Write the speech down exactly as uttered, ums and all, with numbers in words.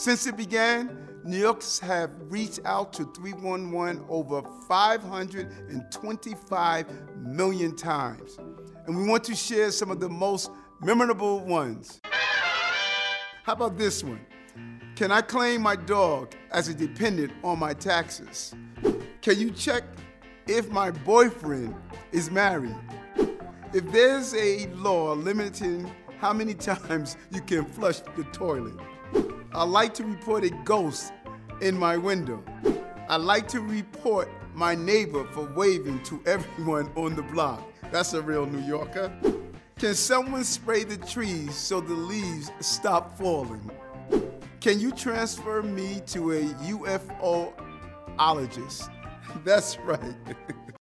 Since it began, New Yorkers have reached out to three one one over five hundred twenty-five million times. And we want to share some of the most memorable ones. How about this one? Can I claim my dog as a dependent on my taxes? Can you check if my boyfriend is married? If there's a law limiting how many times you can flush the toilet. I like to report a ghost in my window. I like to report my neighbor for waving to everyone on the block. That's a real New Yorker. Can someone spray the trees so the leaves stop falling? Can you transfer me to a U F O ologist? That's right.